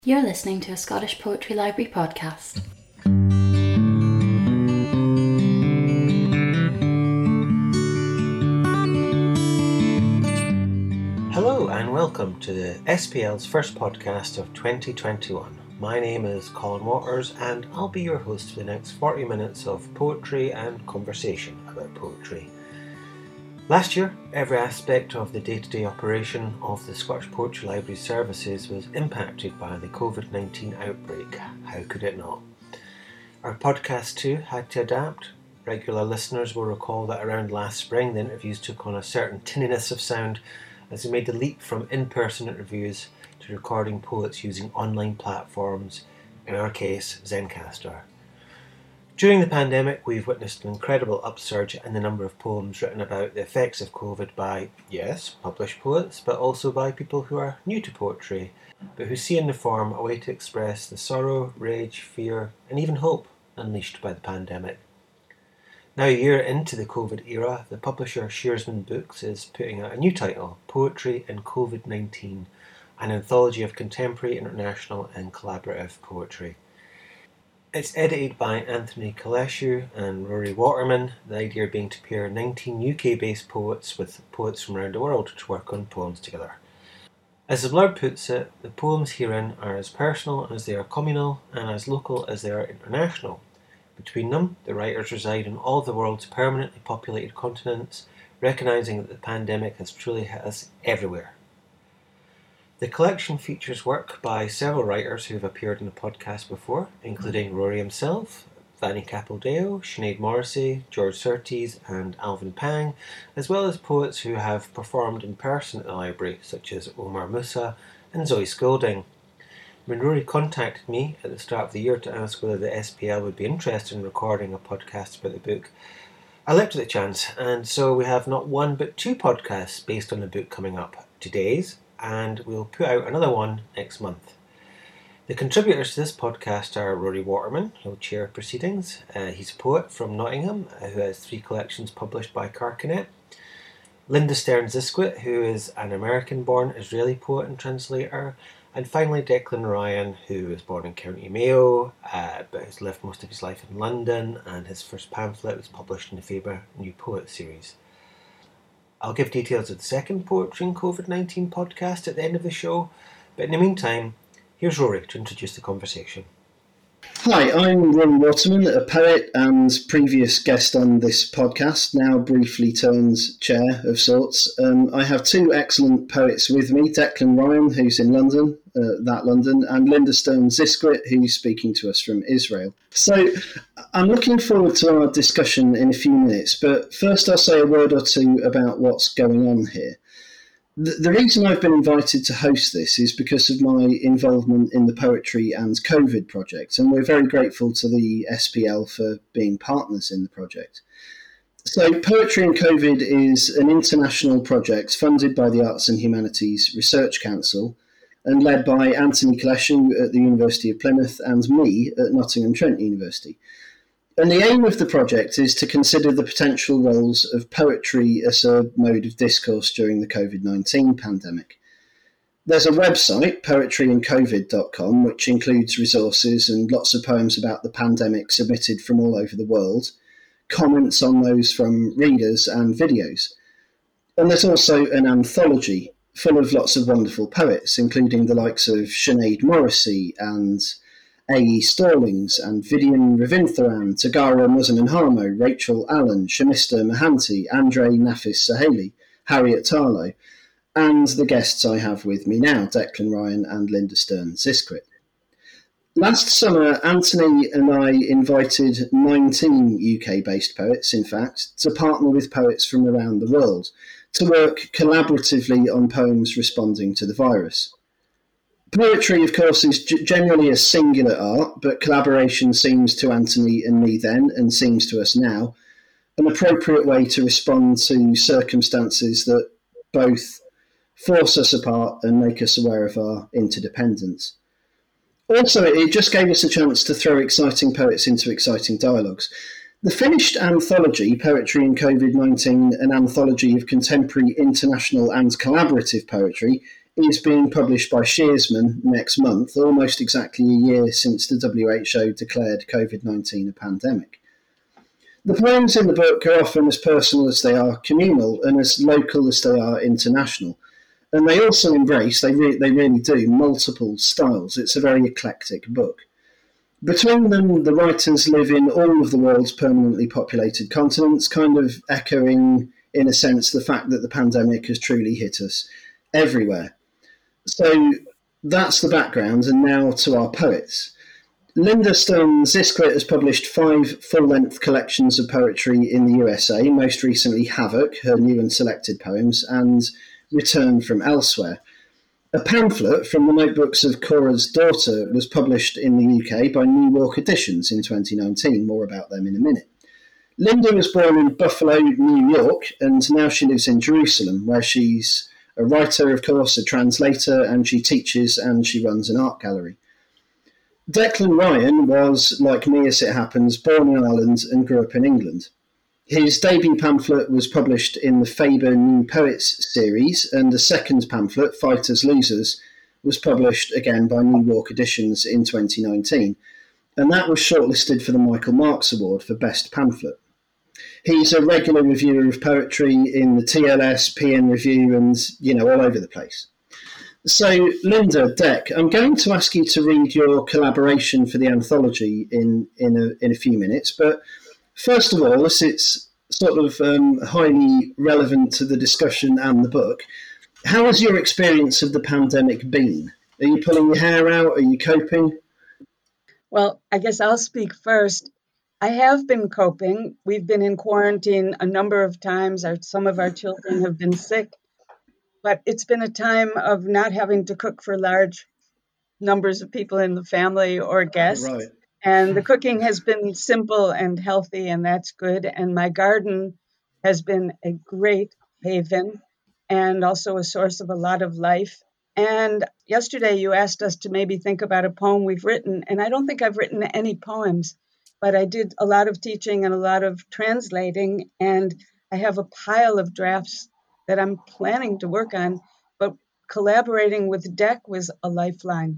You're listening to a Scottish Poetry Library podcast. Hello and welcome to the SPL's first podcast of 2021. My name is Colin Waters and I'll be your host for the next 40 minutes of poetry and conversation about poetry. Last year, every aspect of the day-to-day operation of the Scottish Poetry Library services was impacted by the COVID-19 outbreak. How could it not? Our podcast too had to adapt. Regular listeners will recall that around last spring the interviews took on a certain tinniness of sound as we made the leap from in-person interviews to recording poets using online platforms, in our case Zencastr. During the pandemic, we've witnessed an incredible upsurge in the number of poems written about the effects of COVID by, yes, published poets, but also by people who are new to poetry, but who see in the form a way to express the sorrow, rage, fear, and even hope unleashed by the pandemic. Now a year into the COVID era, the publisher Shearsman Books is putting out a new title, Poetry in COVID-19, an anthology of contemporary, international and collaborative poetry. It's edited by Anthony Kaleshu and Rory Waterman, the idea being to pair 19 UK-based poets with poets from around the world to work on poems together. As the blurb puts it, the poems herein are as personal as they are communal and as local as they are international. Between them, the writers reside in all of the world's permanently populated continents, recognising that the pandemic has truly hit us everywhere. The collection features work by several writers who have appeared in the podcast before, including Rory himself, Vanni Capildeo, Sinead Morrissey, George Surtees and Alvin Pang, as well as poets who have performed in person at the library, such as Omar Musa and Zoe Scolding. When Rory contacted me at the start of the year to ask whether the SPL would be interested in recording a podcast about the book, I leapt at the chance, and so we have not one but two podcasts based on the book coming up. Today's, and we'll put out another one next month. The contributors to this podcast are Rory Waterman, who'll chair proceedings. He's a poet from Nottingham who has 3 collections published by Carcanet. Linda Stearns-Zisquit, who is an American-born Israeli poet and translator. And finally Declan Ryan, who was born in County Mayo, but has lived most of his life in London, and his first pamphlet was published in the Faber New Poet series. I'll give details of the second Poetry in COVID-19 podcast at the end of the show, but in the meantime, here's Rory to introduce the conversation. Hi, I'm Rory Waterman, a poet and previous guest on this podcast, now briefly turned chair of sorts. I have 2 excellent poets with me, Declan Ryan, who's in London, and Linda Stearns-Zisquit, who's speaking to us from Israel. So I'm looking forward to our discussion in a few minutes, but first I'll say a word or two about what's going on here. The reason I've been invited to host this is because of my involvement in the Poetry and COVID project, and we're very grateful to the SPL for being partners in the project. So Poetry and COVID is an international project funded by the Arts and Humanities Research Council and led by Anthony Kaleshu at the University of Plymouth and me at Nottingham Trent University. And the aim of the project is to consider the potential roles of poetry as a mode of discourse during the COVID-19 pandemic. There's a website, poetryandcovid.com, which includes resources and lots of poems about the pandemic submitted from all over the world, comments on those from readers and videos. And there's also an anthology full of lots of wonderful poets, including the likes of Sinead Morrissey and A.E. Stallings and Vidian Ravintharan, Tagara Muzaninharmo, Rachel Allen, Shamista Mahanti, Andre Nafis Saheli, Harriet Tarlow, and the guests I have with me now, Declan Ryan and Linda Stearns-Zisquit. Last summer, Anthony and I invited 19 UK-based poets, in fact, to partner with poets from around the world to work collaboratively on poems responding to the virus. Poetry, of course, is generally a singular art, but collaboration seems to Anthony and me then, and seems to us now, an appropriate way to respond to circumstances that both force us apart and make us aware of our interdependence. Also, it just gave us a chance to throw exciting poets into exciting dialogues. The finished anthology, Poetry in COVID-19, an anthology of contemporary, international and collaborative poetry, is being published by Shearsman next month, almost exactly a year since the WHO declared COVID-19 a pandemic. The poems in the book are often as personal as they are communal and as local as they are international. And they also embrace, they really do, multiple styles. It's a very eclectic book. Between them, the writers live in all of the world's permanently populated continents, kind of echoing, in a sense, the fact that the pandemic has truly hit us everywhere. So that's the background, and now to our poets. Linda Stone-Zisquit has published 5 full-length collections of poetry in the USA, most recently Havoc, her new and selected poems, and Return from Elsewhere. A pamphlet from the notebooks of Cora's daughter was published in the UK by New York Editions in 2019. More about them in a minute. Linda was born in Buffalo, New York, and now she lives in Jerusalem, where she's a writer, of course, a translator, and she teaches and she runs an art gallery. Declan Ryan was, like me as it happens, born in Ireland and grew up in England. His debut pamphlet was published in the Faber New Poets series, and the second pamphlet, Fighters Losers, was published again by New York Editions in 2019, and that was shortlisted for the Michael Marks Award for Best Pamphlet. He's a regular reviewer of poetry in the TLS, PN Review, and, all over the place. So, Linda, Dec, I'm going to ask you to read your collaboration for the anthology in a few minutes, but first of all, as it's sort of highly relevant to the discussion and the book, how has your experience of the pandemic been? Are you pulling your hair out? Are you coping? Well, I guess I'll speak first. I have been coping. We've been in quarantine a number of times. Some of our children have been sick, but it's been a time of not having to cook for large numbers of people in the family or guests. Right. And the cooking has been simple and healthy, and that's good. And my garden has been a great haven and also a source of a lot of life. And yesterday you asked us to maybe think about a poem we've written, and I don't think I've written any poems, but I did a lot of teaching and a lot of translating, and I have a pile of drafts that I'm planning to work on, but collaborating with Dec was a lifeline.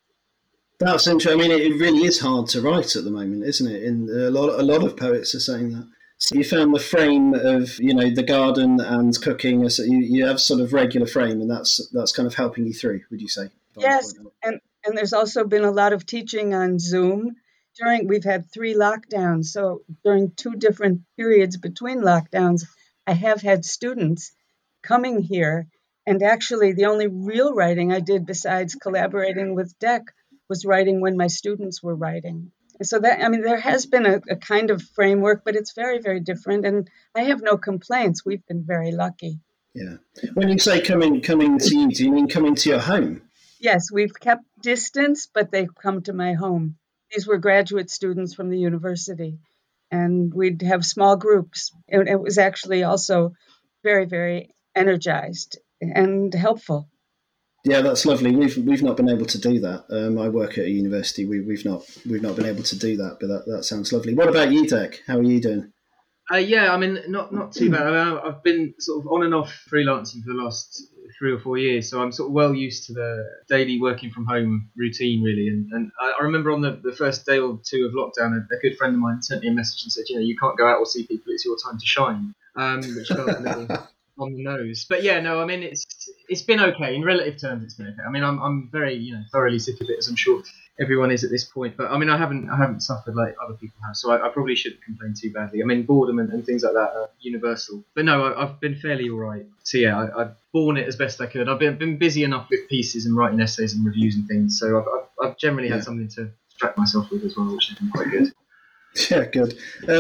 That's interesting. I mean, it really is hard to write at the moment, isn't it? And a lot of poets are saying that. So you found the frame of, the garden and cooking, as you have sort of regular frame, and that's kind of helping you through, would you say? Yes, and there's also been a lot of teaching on Zoom. We've had 3 lockdowns, so during 2 different periods between lockdowns, I have had students coming here, and actually the only real writing I did besides collaborating with Dec was writing when my students were writing. So there has been a kind of framework, but it's very, very different, and I have no complaints. We've been very lucky. Yeah. When you say coming to you, do you mean coming to your home? Yes, we've kept distance, but they've come to my home. These were graduate students from the university, and we'd have small groups. It was actually also very, very energized and helpful. Yeah, that's lovely. We've not been able to do that. I work at a university. We've not been able to do that, but that sounds lovely. What about you, Dec? How are you doing? Yeah, I mean, not too bad. I've been sort of on and off freelancing for the last 3 or 4 years, so I'm sort of well used to the daily working from home routine, really. And I remember on the first day or 2 of lockdown, a good friend of mine sent me a message and said, you can't go out or see people, it's your time to shine, which felt a little on the nose. But yeah, no, I mean, it's been okay. In relative terms, it's been okay. I mean, I'm very, thoroughly sick of it, as I'm sure everyone is at this point. But I mean, I haven't suffered like other people have, so I probably shouldn't complain too badly. I mean, boredom and things like that are universal. But no, I've been fairly all right. So yeah, I've borne it as best I could. I've been busy enough with pieces and writing essays and reviews and things, so I've generally had something to distract myself with as well, which has been quite good. Yeah, good.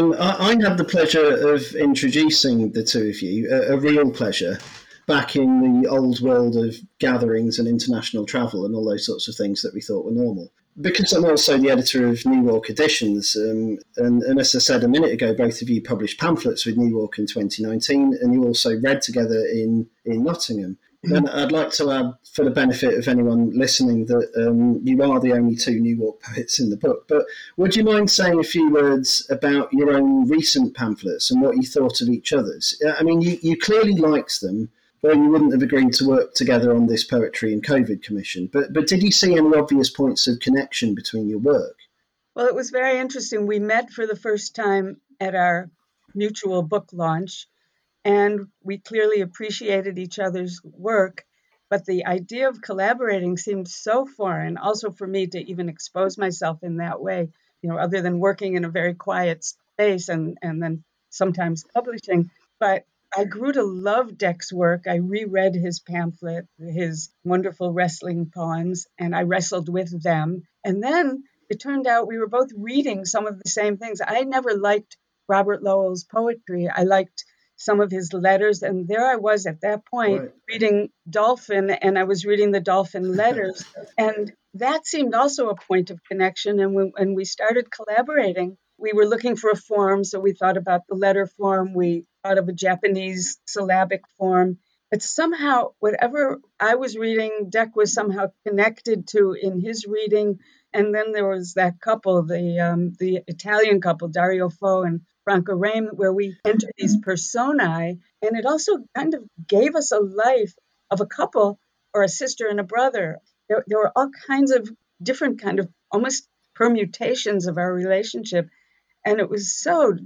I had the pleasure of introducing the two of you, a real pleasure, back in the old world of gatherings and international travel and all those sorts of things that we thought were normal. Because I'm also the editor of New York Editions, and as I said a minute ago, both of you published pamphlets with New York in 2019, and you also read together in Nottingham. And I'd like to add, for the benefit of anyone listening, that you are the only 2 New York poets in the book. But would you mind saying a few words about your own recent pamphlets and what you thought of each other's? I mean, you clearly liked them, or you wouldn't have agreed to work together on this poetry and COVID commission. But did you see any obvious points of connection between your work? Well, it was very interesting. We met for the first time at our mutual book launch, and we clearly appreciated each other's work. But the idea of collaborating seemed so foreign, also for me to even expose myself in that way, other than working in a very quiet space and then sometimes publishing. But I grew to love Dec's work. I reread his pamphlet, his wonderful wrestling poems, and I wrestled with them. And then it turned out we were both reading some of the same things. I never liked Robert Lowell's poetry. I liked some of his letters. And there I was at that point reading Dolphin, and I was reading the Dolphin letters. And that seemed also a point of connection. And when we started collaborating, we were looking for a form. So we thought about the letter form. We thought of a Japanese syllabic form. But somehow, whatever I was reading, Dec was somehow connected to in his reading. And then there was that couple, the Italian couple, Dario Fo and Franca Rame, where we entered these personae. And it also kind of gave us a life of a couple or a sister and a brother. There were all kinds of different kind of almost permutations of our relationship. And it was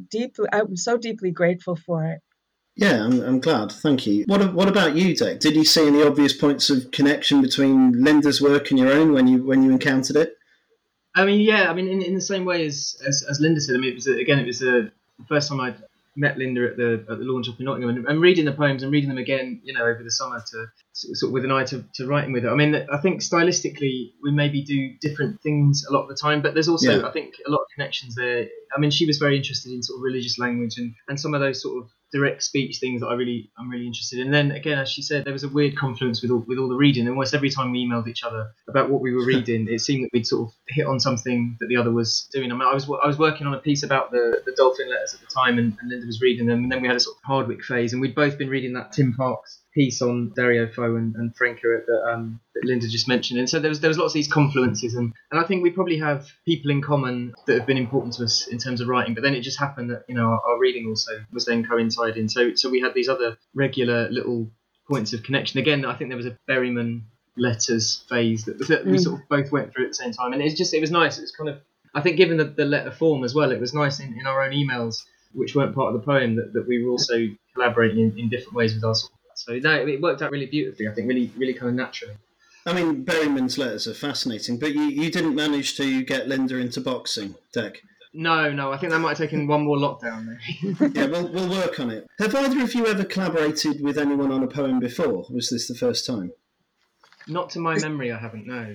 I'm so deeply grateful for it. Yeah, I'm glad. Thank you. What about you, Dec? Did you see any obvious points of connection between Linda's work and your own when you encountered it? I mean, yeah. I mean, in the same way as Linda said. I mean, it was the first time I'd met Linda at the launch up in Nottingham, and reading the poems and reading them again, over the summer to sort of with an eye to writing with her. I mean, I think stylistically we maybe do different things a lot of the time, but there's also I think a lot of connections there. I mean, she was very interested in sort of religious language and some of those sort of direct speech things that I'm really interested in. And then again, as she said, there was a weird confluence with all the reading. Almost every time we emailed each other about what we were reading, it seemed that we'd sort of hit on something that the other was doing. I mean, I was working on a piece about the Dolphin letters at the time, and Linda was reading them, and then we had a sort of Hardwick phase, and we'd both been reading that Tim Parks piece on Dario Fo and Franca that Linda just mentioned. And so there was lots of these confluences, and I think we probably have people in common that have been important to us in terms of writing, but then it just happened that our reading also was then coinciding. So we had these other regular little points of connection. Again, I think there was a Berryman letters phase that we sort of both went through at the same time, and it was nice. It was kind of, I think, given the letter form as well, it was nice in our own emails, which weren't part of the poem, that we were also collaborating in different ways with our sort of. So no, it worked out really beautifully, I think, really, really kind of naturally. I mean, Berryman's letters are fascinating, but you didn't manage to get Linda into boxing, Dec. No, I think that might have taken one more lockdown, maybe. Yeah, we'll work on it. Have either of you ever collaborated with anyone on a poem before? Was this the first time? Not to my memory, I haven't, no.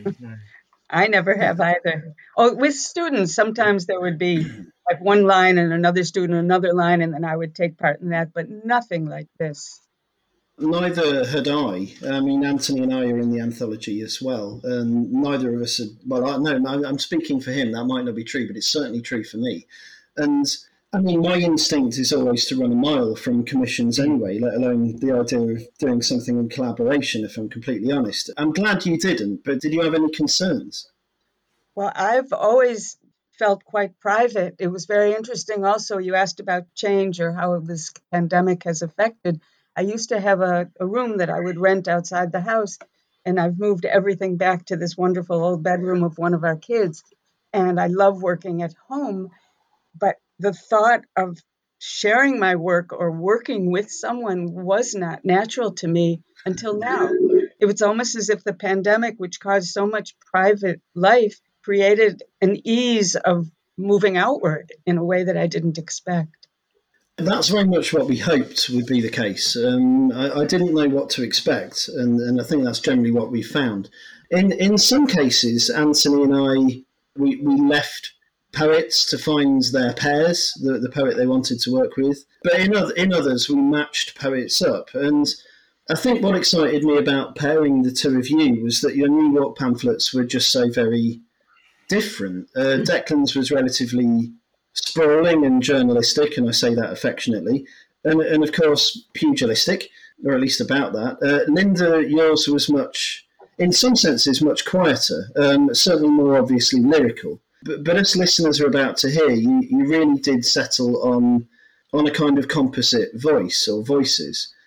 I never have either. Oh, with students, sometimes there would be like one line and another student another line, and then I would take part in that, but nothing like this. Neither had I. I mean, Anthony and I are in the anthology as well, and neither of us had. Well, I'm speaking for him. That might not be true, but it's certainly true for me. And I mean, my instinct is always to run a mile from commissions anyway, let alone the idea of doing something in collaboration, if I'm completely honest. I'm glad you didn't, but did you have any concerns? Well, I've always felt quite private. It was very interesting also. You asked about change or how this pandemic has affected. I used to have a room that I would rent outside the house, and I've moved everything back to this wonderful old bedroom of one of our kids. And I love working at home, but the thought of sharing my work or working with someone was not natural to me until now. It was almost as if the pandemic, which caused so much private life, created an ease of moving outward in a way that I didn't expect. That's very much what we hoped would be the case. I didn't know what to expect, and I think that's generally what we found. In some cases, Anthony and I, we left poets to find their pairs, the poet they wanted to work with. But in others, we matched poets up. And I think what excited me about pairing the two of you was that your New York pamphlets were just so very different. Declan's was relatively sprawling and journalistic, and I say that affectionately, and of course pugilistic, or at least about that. Linda, yours was in some senses, much quieter, certainly more obviously lyrical. But as listeners are about to hear, you really did settle on a kind of composite voice or voices.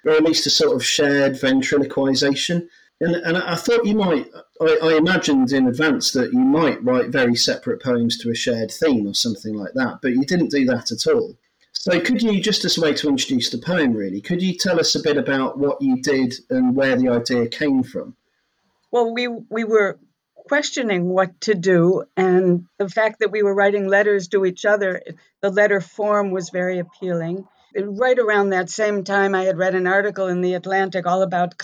or at least a sort of shared ventriloquization. And I thought you might, I imagined in advance that you might write very separate poems to a shared theme or something like that, but you didn't do that at all. So could you, just as a way to introduce the poem really, could you tell us a bit about what you did and where the idea came from? Well, we were questioning what to do, and the fact that we were writing letters to each other, the letter form was very appealing. Right around that same time, I had read an article in The Atlantic all about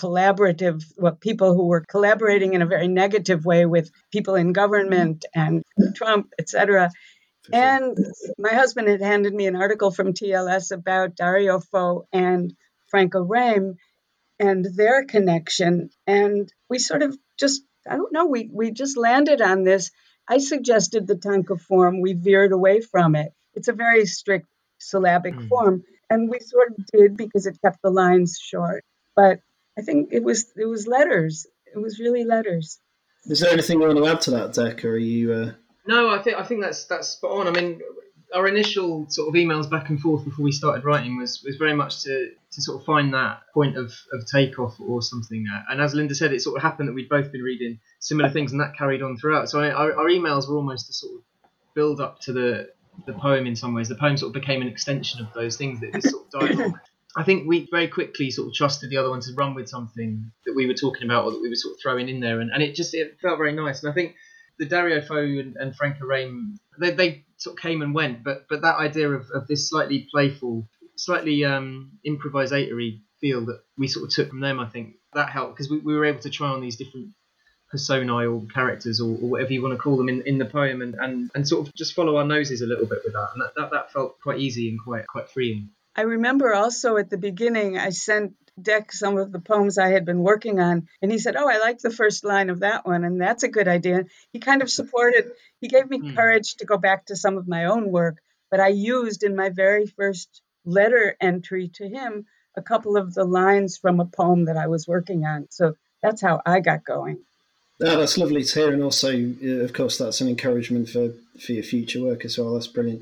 people who were collaborating in a very negative way with people in government and Trump, etc. And my husband had handed me an article from TLS about Dario Fo and Franca Rame and their connection. And we sort of just, I don't know, we just landed on this. I suggested the tanka form. We veered away from it. It's a very strict syllabic form. And we sort of did because it kept the lines short. But I think it was letters. It was really letters. Is there anything you want to add to that, Dec? Or are you... No, I think that's spot on. I mean, our initial sort of emails back and forth before we started writing was very much to sort of find that point of takeoff or something. And as Linda said, it sort of happened that we'd both been reading similar things, and that carried on throughout. So our emails were almost a sort of build up to the poem in some ways. The poem sort of became an extension of those things, that this sort of dialogue. I think we very quickly sort of trusted the other one to run with something that we were talking about or that we were sort of throwing in there, and it felt very nice. And I think the Dario Fo and Franca Rame, they sort of came and went, but that idea of this slightly playful, slightly improvisatory feel that we sort of took from them, I think that helped, because we were able to try on these different personae or characters or whatever you want to call them in the poem, and sort of just follow our noses a little bit with that, and that felt quite easy and quite freeing. I remember also at the beginning I sent Dec some of the poems I had been working on, and he said, "Oh, I like the first line of that one, and that's a good idea." He kind of supported, he gave me courage to go back to some of my own work, but I used in my very first letter entry to him a couple of the lines from a poem that I was working on. So that's how I got going. Oh, that's lovely to hear, and also, of course, that's an encouragement for your future work as well. That's brilliant.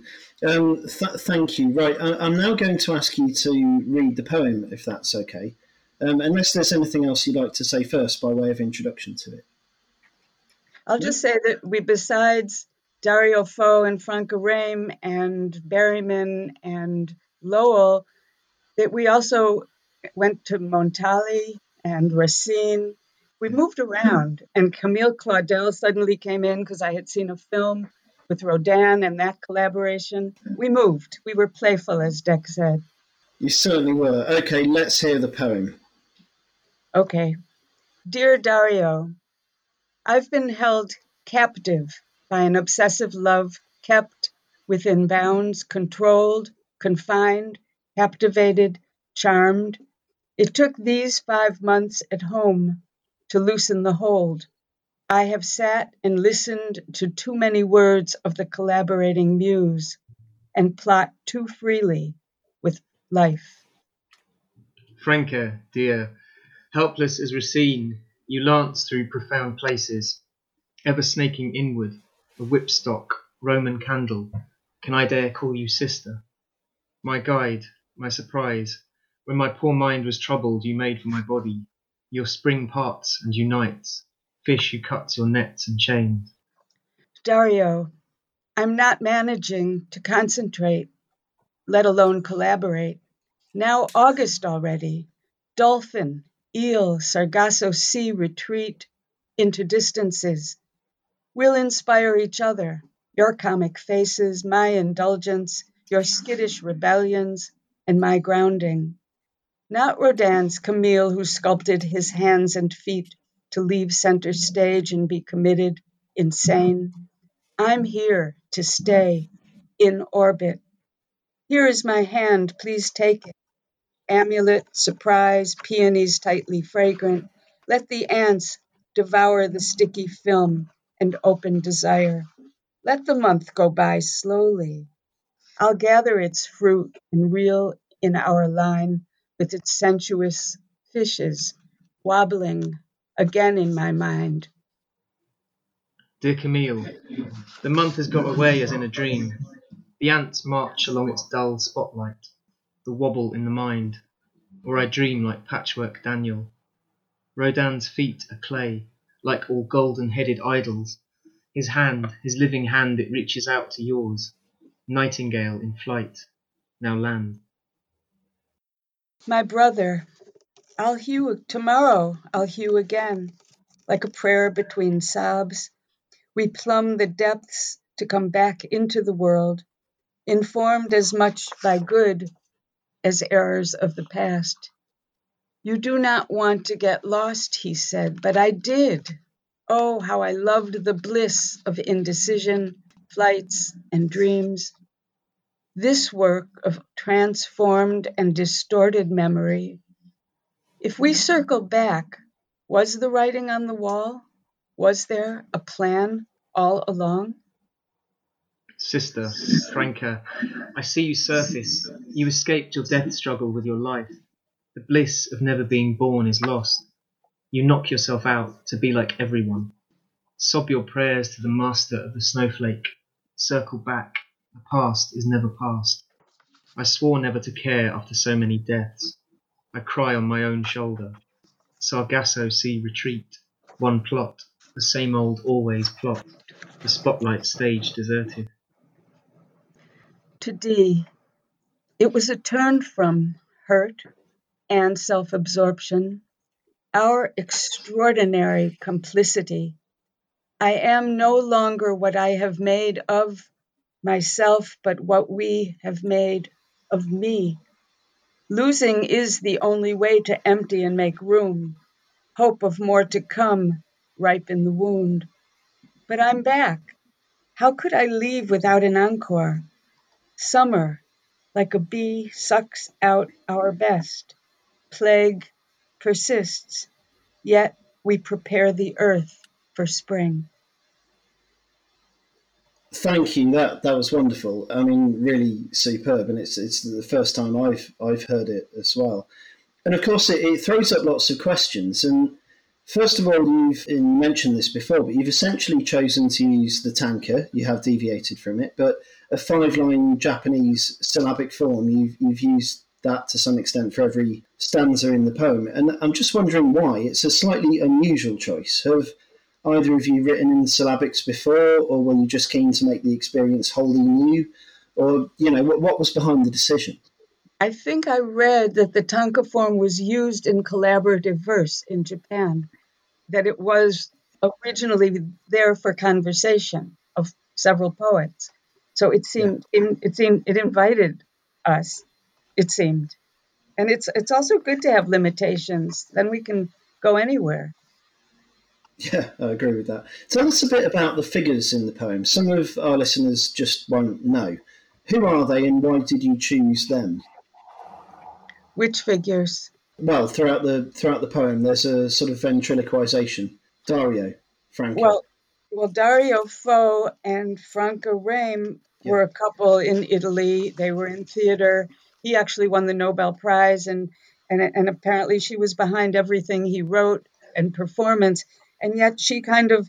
Thank you. Right, I'm now going to ask you to read the poem, if that's okay, unless there's anything else you'd like to say first by way of introduction to it. I'll just say that besides Dario Fo and Franca Rame and Berryman and Lowell, that we also went to Montali and Racine. We moved around, and Camille Claudel suddenly came in because I had seen a film with Rodin and that collaboration. We moved. We were playful, as Dec said. You certainly were. Okay, let's hear the poem. Okay. Dear Dario, I've been held captive by an obsessive love, kept within bounds, controlled, confined, captivated, charmed. It took these 5 months at home to loosen the hold. I have sat and listened to too many words of the collaborating muse and plot too freely with life. Franca, dear, helpless as Racine, you lance through profound places, ever snaking inward, a whipstock, Roman candle. Can I dare call you sister? My guide, my surprise, when my poor mind was troubled, you made for my body. Your spring parts and unites, fish you cut your nets and chains. Dario, I'm not managing to concentrate, let alone collaborate. Now August already. Dolphin, eel, Sargasso Sea retreat into distances. We'll inspire each other, your comic faces, my indulgence, your skittish rebellions, and my grounding. Not Rodin's Camille who sculpted his hands and feet to leave center stage and be committed, insane. I'm here to stay in orbit. Here is my hand, please take it. Amulet, surprise, peonies tightly fragrant. Let the ants devour the sticky film and open desire. Let the month go by slowly. I'll gather its fruit and reel in our line with its sensuous fishes wobbling again in my mind. Dear Camille, the month has got away as in a dream. The ants march along its dull spotlight, the wobble in the mind. or I dream like Patchwork Daniel. Rodin's feet are clay, like all golden-headed idols. His hand, his living hand, it reaches out to yours. Nightingale in flight, now land. My brother, tomorrow I'll hew again, like a prayer between sobs. We plumb the depths to come back into the world, informed as much by good as errors of the past. You do not want to get lost, he said, but I did. Oh, how I loved the bliss of indecision, flights, and dreams. This work of transformed and distorted memory. If we circle back, was the writing on the wall? Was there a plan all along? Sister, Franca, I see you surface. You escaped your death struggle with your life. The bliss of never being born is lost. You knock yourself out to be like everyone. Sob your prayers to the master of the snowflake. Circle back. The past is never past. I swore never to care after so many deaths. I cry on my own shoulder. Sargasso see retreat. One plot. The same old always plot. The spotlight stage deserted. To D, it was a turn from hurt and self-absorption, our extraordinary complicity. I am no longer what I have made of myself, but what we have made of me. Losing is the only way to empty and make room. Hope of more to come, ripen the wound. But I'm back. How could I leave without an encore? Summer, like a bee, sucks out our best. Plague persists, yet we prepare the earth for spring. Thank you. That was wonderful. I mean, really superb, and it's the first time I've heard it as well. And of course, it throws up lots of questions. And first of all, you've mentioned this before, but you've essentially chosen to use the tanka. You have deviated from it, but a 5-line Japanese syllabic form. You've used that to some extent for every stanza in the poem. And I'm just wondering why. It's a slightly unusual choice. Have either of you written in syllabics before, or were you just keen to make the experience wholly new? Or, what was behind the decision? I think I read that the tanka form was used in collaborative verse in Japan, that it was originally there for conversation of several poets. So it invited us, it seemed. And it's also good to have limitations. Then we can go anywhere. Yeah, I agree with that. Tell us a bit about the figures in the poem. Some of our listeners just won't know. Who are they and why did you choose them? Which figures? Well, throughout the poem, there's a sort of ventriloquization. Dario, Franca. Well, Dario Fo and Franca Rame were a couple in Italy. They were in theater. He actually won the Nobel Prize, and apparently she was behind everything he wrote and performance. And yet she kind of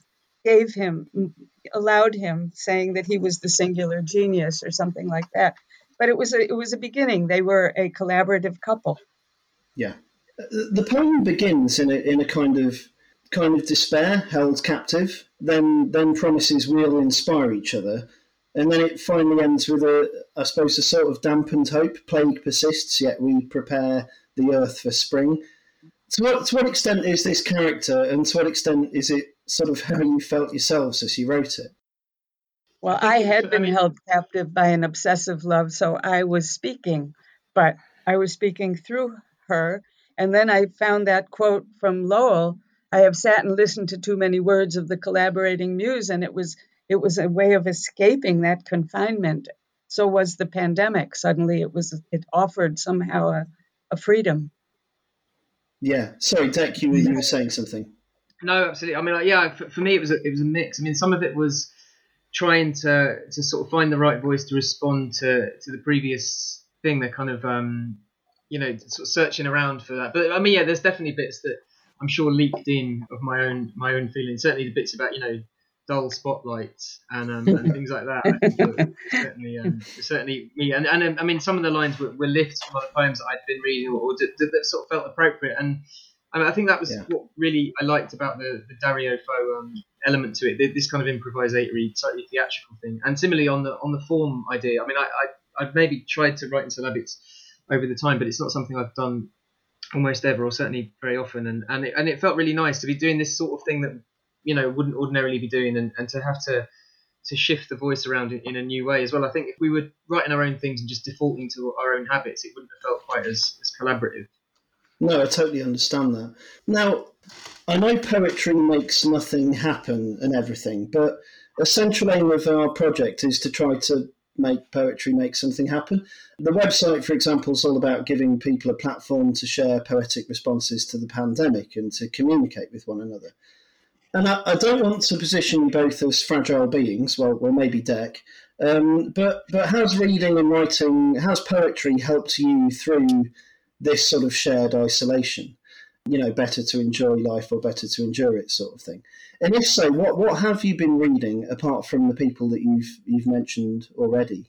allowed him, saying that he was the singular genius or something like that. But it was a beginning. They were a collaborative couple. Yeah, the poem begins in a kind of despair, held captive. Then promises we'll inspire each other, and then it finally ends with a sort of dampened hope. Plague persists, yet we prepare the earth for spring. To what extent is this character, and to what extent is it sort of how you felt yourselves as you wrote it? Well, I had been held captive by an obsessive love, so I was speaking, but I was speaking through her. And then I found that quote from Lowell, I have sat and listened to too many words of the collaborating muse, and it was a way of escaping that confinement. So was the pandemic. Suddenly it offered somehow a freedom. Yeah. Sorry, Dec, you were saying something. No, absolutely. I mean, for me, it was a mix. I mean, some of it was trying to sort of find the right voice to respond to the previous thing. They're kind of, sort of searching around for that. But I mean, yeah, there's definitely bits that I'm sure leaked in of my own feelings. Certainly the bits about, dull spotlights and things like that. I think certainly me. And I mean, some of the lines were lifts from other poems that I'd been reading or that sort of felt appropriate. And I mean, I think that was what really I liked about the Dario Fo element to it. This kind of improvisatory, slightly theatrical thing. And similarly on the form idea. I mean, I've maybe tried to write in syllabics over the time, but it's not something I've done almost ever, or certainly very often. And it felt really nice to be doing this sort of thing that, you know, wouldn't ordinarily be doing, and to have to shift the voice around in a new way as well. I think if we were writing our own things and just defaulting to our own habits, it wouldn't have felt quite as collaborative. No, I totally understand that. Now, I know poetry makes nothing happen and everything, but a central aim of our project is to try to make poetry make something happen. The website, for example, is all about giving people a platform to share poetic responses to the pandemic and to communicate with one another. And I don't want to position you both as fragile beings, well maybe Dec, but how's reading and writing, how's poetry helped you through this sort of shared isolation? You know, better to enjoy life or better to endure it sort of thing. And if so, what have you been reading apart from the people that you've mentioned already?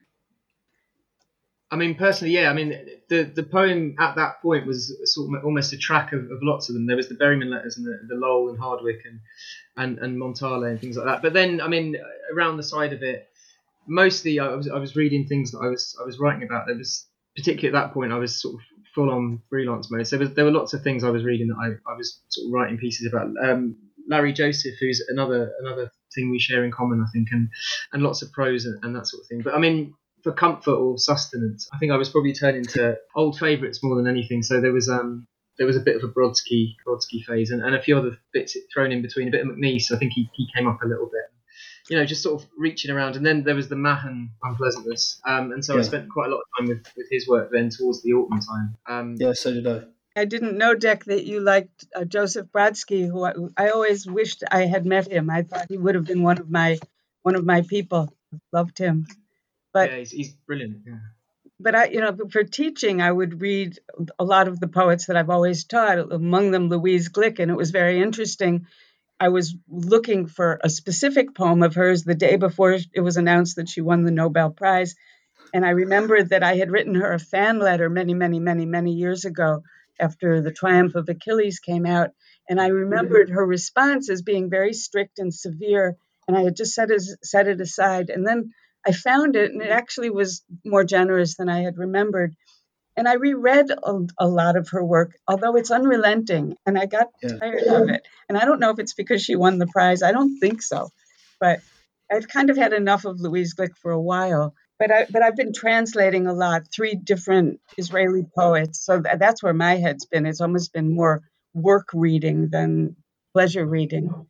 I mean, personally, yeah. I mean, the poem at that point was sort of almost a track of lots of them. There was the Berryman letters and the Lowell and Hardwick and Montale and things like that. But then, I mean, around the side of it, mostly I was reading things that I was writing about. There was, particularly at that point, I was sort of full on freelance mode. So there were lots of things I was reading that I was sort of writing pieces about. Larry Joseph, who's another thing we share in common, I think, and lots of prose and that sort of thing. But I mean, for comfort or sustenance, I think I was probably turning to old favourites more than anything. So there was a bit of a Brodsky phase and a few other bits thrown in between. A bit of McNeice, I think he came up a little bit. You know, just sort of reaching around. And then there was the Mahan Unpleasantness. And so I spent quite a lot of time with his work then towards the autumn time. Yeah, so did I. I didn't know, Dec, that you liked Joseph Brodsky, who I always wished I had met him. I thought he would have been one of my people. Loved him. But yeah, he's brilliant. Yeah. But for teaching, I would read a lot of the poets that I've always taught, among them Louise Glück, and it was very interesting. I was looking for a specific poem of hers the day before it was announced that she won the Nobel Prize. And I remembered that I had written her a fan letter many, many, many, many years ago after The Triumph of Achilles came out. And I remembered her response as being very strict and severe. And I had just set it aside. And then I found it, and it actually was more generous than I had remembered. And I reread a lot of her work, although it's unrelenting, and I got tired of it. And I don't know if it's because she won the prize. I don't think so. But I'd kind of had enough of Louise Glück for a while. But I've been translating a lot, 3 different Israeli poets. So that's where my head's been. It's almost been more work reading than pleasure reading.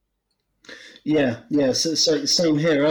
Yeah. So same here.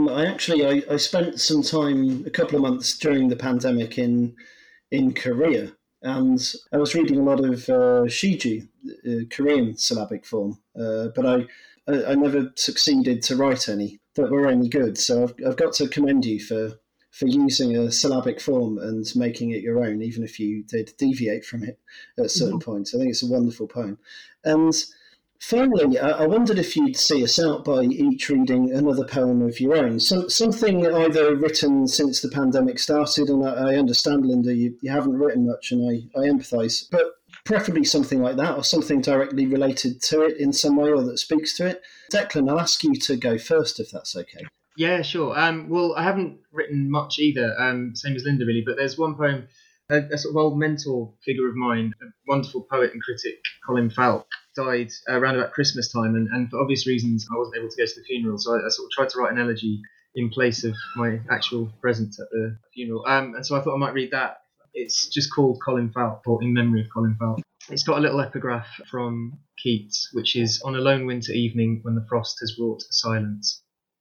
I spent some time, a couple of months during the pandemic in Korea, and I was reading a lot of Shiju, Korean syllabic form, but I never succeeded to write any that were any good. So I've got to commend you for using a syllabic form and making it your own, even if you did deviate from it at certain points. I think it's a wonderful poem. And finally, I wondered if you'd see us out by each reading another poem of your own, something either written since the pandemic started, and I understand, Linda, you haven't written much, and I empathise, but preferably something like that, or something directly related to it in some way, or that speaks to it. Declan, I'll ask you to go first, if that's okay. Yeah, sure. Well, I haven't written much either, same as Linda, really, but there's one poem, a sort of old mentor figure of mine, a wonderful poet and critic, Colin Falk, died around about Christmas time, and for obvious reasons I wasn't able to go to the funeral, so I sort of tried to write an elegy in place of my actual presence at the funeral, and so I thought I might read that. It's just called Colin Falk, or In Memory of Colin Falk. It's got a little epigraph from Keats, which is: on a lone winter evening when the frost has wrought a silence.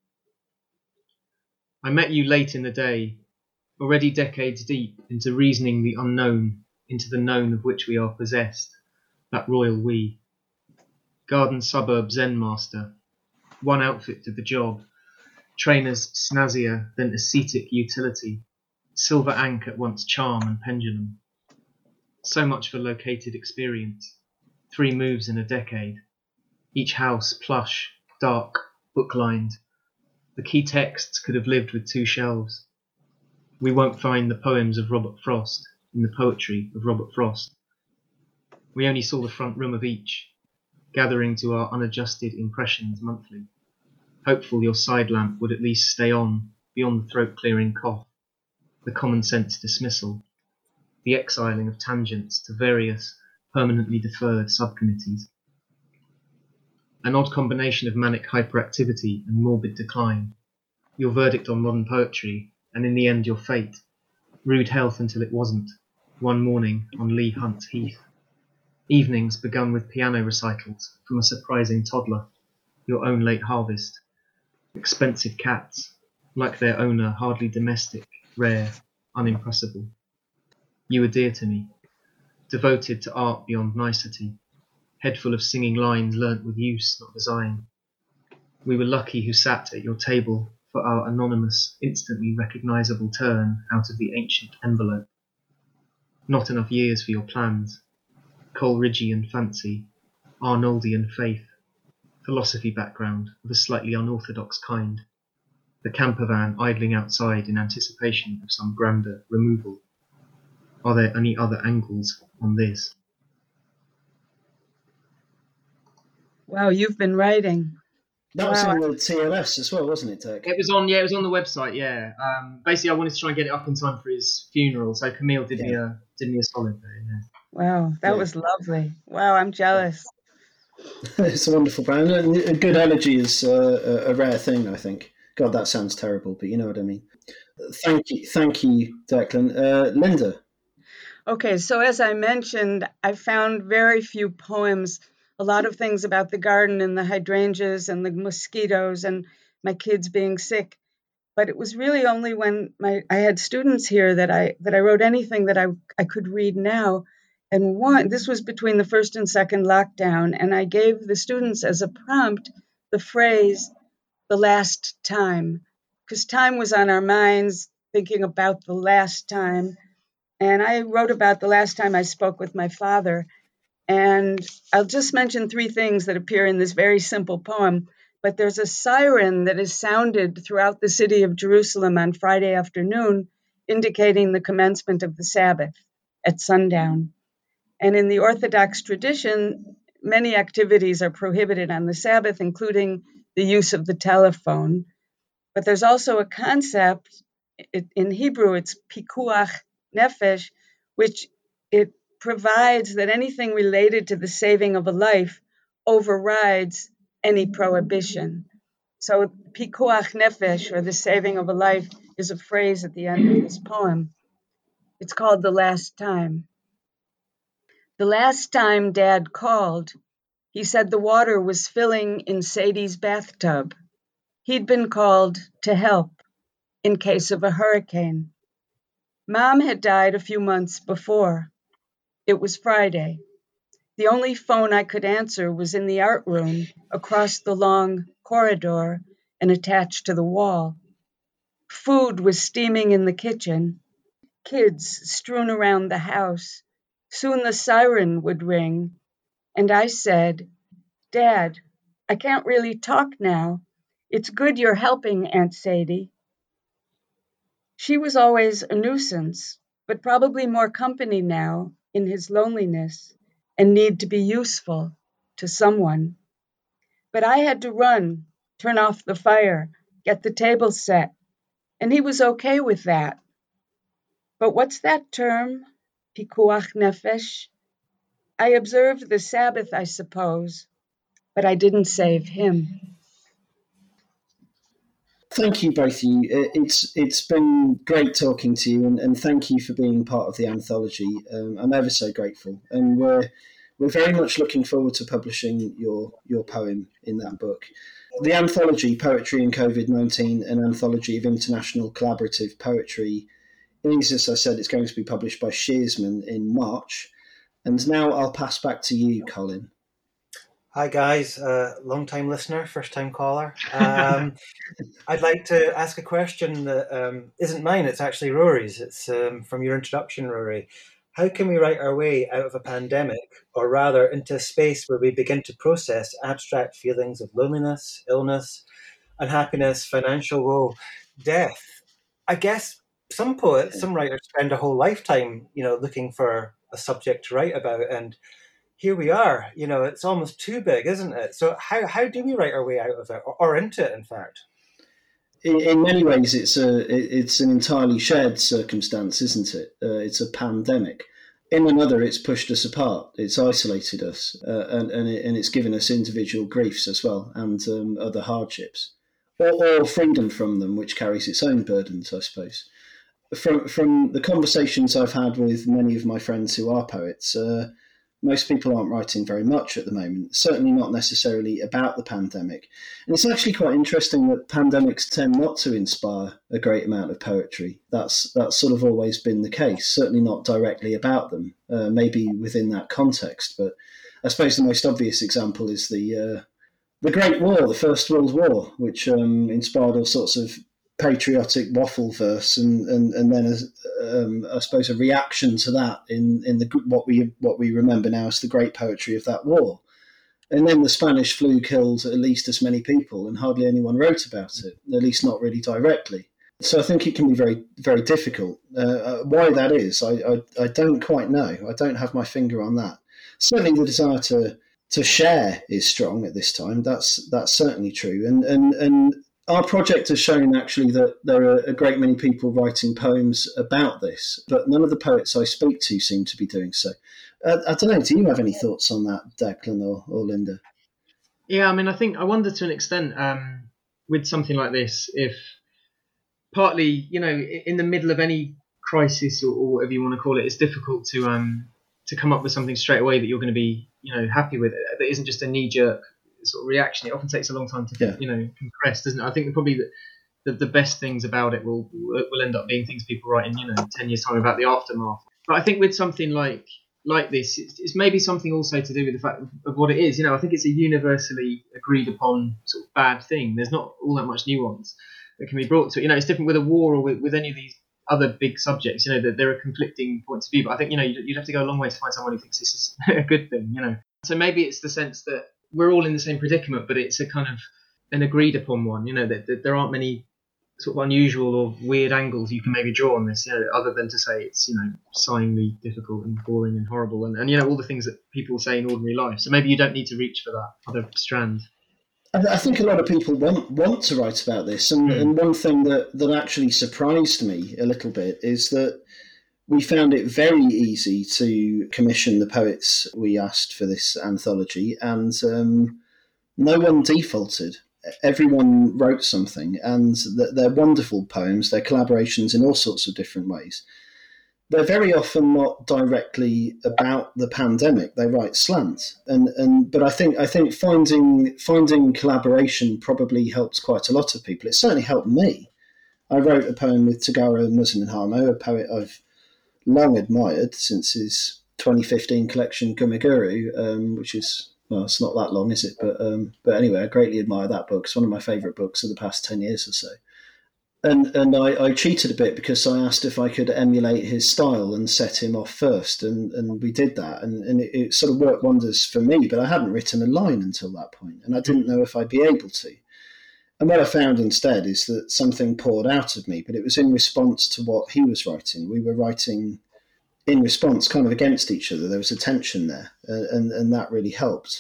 I met you late in the day, already decades deep into reasoning the unknown, into the known of which we are possessed, that royal we. Garden suburb Zen master, one outfit did the job, trainers snazzier than ascetic utility, silver ank at once charm and pendulum. So much for located experience, 3 moves in a decade, each house plush, dark, book-lined. The key texts could have lived with 2 shelves. We won't find the poems of Robert Frost in the poetry of Robert Frost. We only saw the front room of each, gathering to our unadjusted impressions monthly, hopeful your side lamp would at least stay on beyond the throat-clearing cough, the common-sense dismissal, the exiling of tangents to various permanently deferred subcommittees. An odd combination of manic hyperactivity and morbid decline, your verdict on modern poetry, and in the end your fate, rude health until it wasn't, one morning on Leigh Hunt's Heath. Evenings begun with piano recitals from a surprising toddler, your own late harvest. Expensive cats, like their owner hardly domestic, rare, unimpressible. You were dear to me, devoted to art beyond nicety, head full of singing lines learnt with use, not design. We were lucky who sat at your table for our anonymous, instantly recognisable turn out of the ancient envelope. Not enough years for your plans. Coleridgean fancy, Arnoldian faith, philosophy background of a slightly unorthodox kind. The camper van idling outside in anticipation of some grander removal. Are there any other angles on this? Wow, you've been writing. That was in the TLS as well, wasn't it, Dirk? It was on the website, yeah. Basically, I wanted to try and get it up in time for his funeral, so Camille did me a solid there. Yeah. Wow, that was lovely. Wow, I'm jealous. It's a wonderful brand. A good elegy is a rare thing, I think. God, that sounds terrible, but you know what I mean. Thank you, Declan. Linda. Okay, so as I mentioned, I found very few poems, a lot of things about the garden and the hydrangeas and the mosquitoes and my kids being sick. But it was really only when I had students here that I wrote anything that I could read now. And this was between the first and second lockdown, and I gave the students as a prompt the phrase, "the last time," because time was on our minds, thinking about the last time. And I wrote about the last time I spoke with my father. And I'll just mention 3 things that appear in this very simple poem. But there's a siren that is sounded throughout the city of Jerusalem on Friday afternoon, indicating the commencement of the Sabbath at sundown. And in the Orthodox tradition, many activities are prohibited on the Sabbath, including the use of the telephone. But there's also a concept, in Hebrew, it's pikuach nefesh, which it provides that anything related to the saving of a life overrides any prohibition. So pikuach nefesh, or the saving of a life, is a phrase at the end of this poem. It's called The Last Time. The last time Dad called, he said the water was filling in Sadie's bathtub. He'd been called to help in case of a hurricane. Mom had died a few months before. It was Friday. The only phone I could answer was in the art room across the long corridor and attached to the wall. Food was steaming in the kitchen, kids strewn around the house. Soon the siren would ring, and I said, "Dad, I can't really talk now. It's good you're helping, Aunt Sadie." She was always a nuisance, but probably more company now in his loneliness and need to be useful to someone. But I had to run, turn off the fire, get the table set, and he was okay with that. But what's that term? Pikuach nefesh? I observed the Sabbath, I suppose, but I didn't save him. Thank you, both of you. It's been great talking to you, and thank you for being part of the anthology. I'm ever so grateful, and we're very much looking forward to publishing your poem in that book. The anthology, Poetry in COVID-19, an anthology of international collaborative poetry, is, as I said, it's going to be published by Shearsman in March. And now I'll pass back to you, Colin. Hi guys, long-time listener, first-time caller. I'd like to ask a question that isn't mine, it's actually Rory's. It's from your introduction, Rory. How can we write our way out of a pandemic, or rather into a space where we begin to process abstract feelings of loneliness, illness, unhappiness, financial woe, death. I guess some poets, some writers spend a whole lifetime, looking for a subject to write about, and here we are. It's almost too big, isn't it? So how do we write our way out of it, or into it, in fact? In many ways, it's an entirely shared circumstance, isn't it? It's a pandemic. In another, it's pushed us apart. It's isolated us, and it's given us individual griefs as well, and other hardships, or freedom from them, which carries its own burdens, I suppose. From the conversations I've had with many of my friends who are poets, most people aren't writing very much at the moment, certainly not necessarily about the pandemic. And it's actually quite interesting that pandemics tend not to inspire a great amount of poetry. That's sort of always been the case, certainly not directly about them, maybe within that context. But I suppose the most obvious example is the Great War, the First World War, which inspired all sorts of patriotic waffle verse, and then I suppose a reaction to that in what we remember now as the great poetry of that war. And then the Spanish flu killed at least as many people, and hardly anyone wrote about it, at least not really directly. So I think it can be very, very difficult. Why that is, I don't quite know. I don't have my finger on that. Certainly the desire to share is strong at this time. That's certainly true. And our project has shown actually that there are a great many people writing poems about this, but none of the poets I speak to seem to be doing so. I don't know, do you have any thoughts on that, Declan or Linda? Yeah, I wonder to an extent with something like this, if partly, in the middle of any crisis or whatever you want to call it, it's difficult to come up with something straight away that you're going to be, happy with. That isn't just a knee-jerk sort of reaction. It often takes a long time to compress, doesn't it? I think probably the best things about it will end up being things people write in 10 years time about the aftermath. But I think with something like this, it's maybe something also to do with the fact of what it is. I think it's a universally agreed upon sort of bad thing. There's not all that much nuance that can be brought to it. It's different with a war or with any of these other big subjects. That there are conflicting points of view, but I think you'd have to go a long way to find someone who thinks this is a good thing. So maybe it's the sense that we're all in the same predicament, but it's a kind of an agreed upon one. That there aren't many sort of unusual or weird angles you can maybe draw on this. Other than to say it's sighingly difficult and boring and horrible, and all the things that people say in ordinary life. So maybe you don't need to reach for that other strand. I think a lot of people want to write about this, and one thing that actually surprised me a little bit is that we found it very easy to commission the poets we asked for this anthology, and no one defaulted. Everyone wrote something, and they're wonderful poems. They're collaborations in all sorts of different ways. They're very often not directly about the pandemic. They write slant, but I think finding collaboration probably helps quite a lot of people. It certainly helped me. I wrote a poem with Tagara Muzinharmo, a poet I've long admired since his 2015 collection Gumiguru, which is, well, it's not that long, is it? But anyway, I greatly admire that book. It's one of my favourite books of the past 10 years or so. And I cheated a bit because I asked if I could emulate his style and set him off first, and we did that, and it sort of worked wonders for me, but I hadn't written a line until that point, and I didn't know if I'd be able to. And what I found instead is that something poured out of me, but it was in response to what he was writing. We were writing in response, kind of against each other. There was a tension there, and that really helped.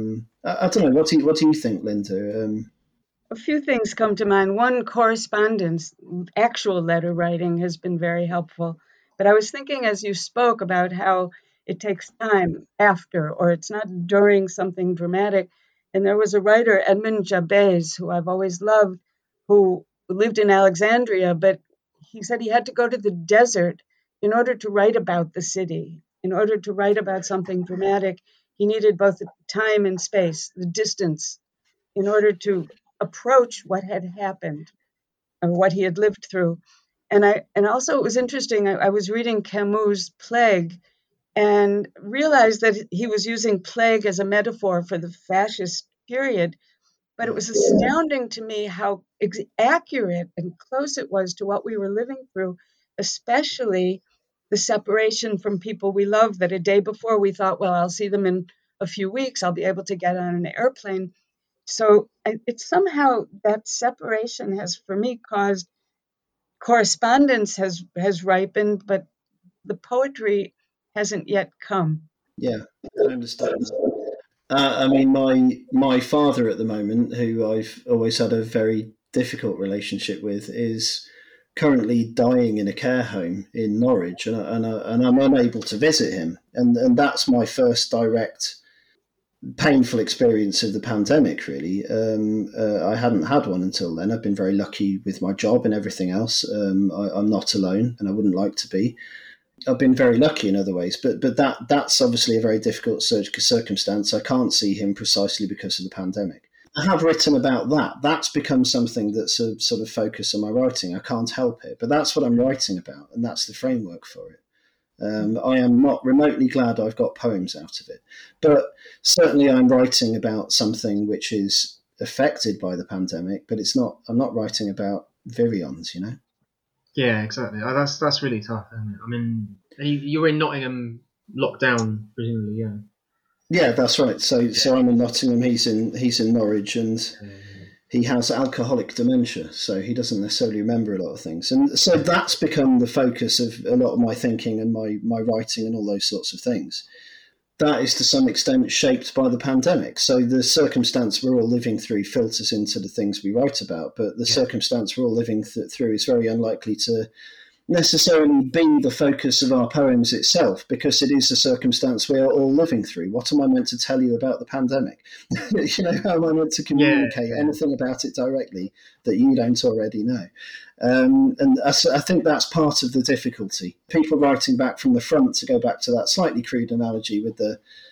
I don't know. What do you think, Linda? A few things come to mind. One, correspondence, actual letter writing has been very helpful. But I was thinking as you spoke about how it takes time after, or it's not during something dramatic. And there was a writer, Edmund Jabez, who I've always loved, who lived in Alexandria, but he said he had to go to the desert in order to write about the city. In order to write about something dramatic, he needed both the time and space, the distance, in order to approach what had happened or what he had lived through. And also it was interesting, I was reading Camus' Plague and realized that he was using plague as a metaphor for the fascist period. But it was astounding to me how accurate and close it was to what we were living through, especially the separation from people we love, that a day before we thought, well, I'll see them in a few weeks, I'll be able to get on an airplane. So it's somehow that separation has, for me, caused correspondence has ripened, but the poetry hasn't yet come. Yeah, I understand that. I mean, my father at the moment, who I've always had a very difficult relationship with, is currently dying in a care home in Norwich, and I'm unable to visit him, and that's my first direct painful experience of the pandemic. Really, I hadn't had one until then. I've been very lucky with my job and everything else. I'm not alone, and I wouldn't like to be. I've been very lucky in other ways, but that's obviously a very difficult circumstance. I can't see him precisely because of the pandemic. I have written about that. That's become something that's a sort of focus of my writing. I can't help it, but that's what I'm writing about, and that's the framework for it. I am not remotely glad I've got poems out of it, but certainly I'm writing about something which is affected by the pandemic, but it's not. I'm not writing about virions, you know. Yeah, exactly. That's really tough, isn't it? I mean, you're in Nottingham, locked down, presumably, yeah. Yeah, that's right. So I'm in Nottingham. He's in Norwich, and he has alcoholic dementia, so he doesn't necessarily remember a lot of things. And so that's become the focus of a lot of my thinking and my writing and all those sorts of things. That is to some extent shaped by the pandemic. So the circumstance we're all living through filters into the things we write about, but the circumstance we're all living through is very unlikely to necessarily be the focus of our poems itself, because it is a circumstance we are all living through. What am I meant to tell you about the pandemic? You know, how am I meant to communicate anything about it directly that you don't already know? And I think that's part of the difficulty. People writing back from the front, to go back to that slightly crude analogy with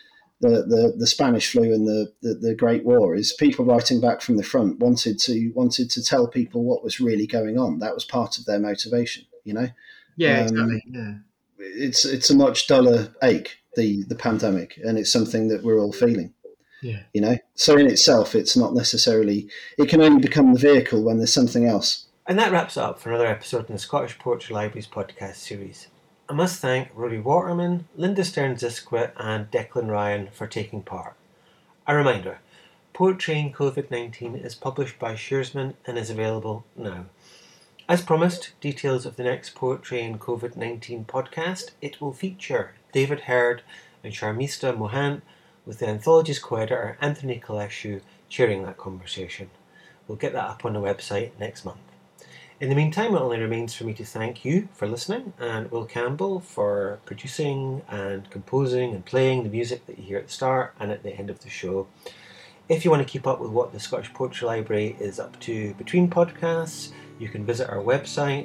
the Spanish flu and the Great War, is people writing back from the front wanted to tell people what was really going on. That was part of their motivation, you know. Yeah, exactly. Yeah, it's a much duller ache, the pandemic, and it's something that we're all feeling. Yeah, you know. So in itself, it's not necessarily. It can only become the vehicle when there's something else. And that wraps it up for another episode in the Scottish Poetry Library's podcast series. I must thank Rory Waterman, Linda Stearns-Isquet and Declan Ryan for taking part. A reminder, Poetry in COVID-19 is published by Shearsman and is available now. As promised, details of the next Poetry in COVID-19 podcast. It will feature David Herd and Sharmista Mohant, with the anthology's co-editor Anthony Kaleshu chairing that conversation. We'll get that up on the website next month. In the meantime, it only remains for me to thank you for listening, and Will Campbell for producing and composing and playing the music that you hear at the start and at the end of the show. If you want to keep up with what the Scottish Poetry Library is up to between podcasts, you can visit our website,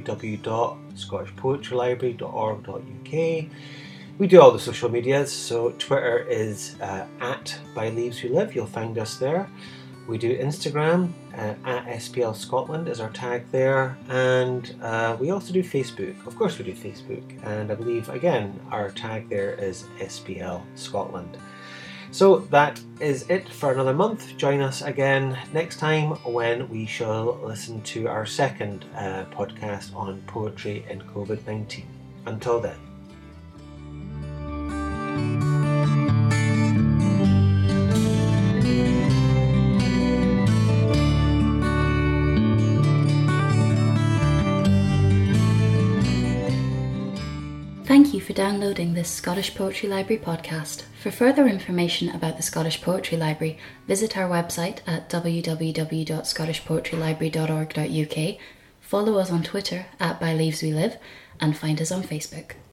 www.scottishpoetrylibrary.org.uk. We do all the social medias, so Twitter is at By Leaves We Live, you'll find us there. We do Instagram, at SPL Scotland is our tag there, and we also do Facebook. Of course we do Facebook, and I believe, again, our tag there is SPL Scotland. So that is it for another month. Join us again next time when we shall listen to our second podcast on poetry in COVID-19. Until then. Thank you for downloading this Scottish Poetry Library podcast. For further information about the Scottish Poetry Library, visit our website at www.scottishpoetrylibrary.org.uk, follow us on Twitter at By Leaves We Live, and find us on Facebook.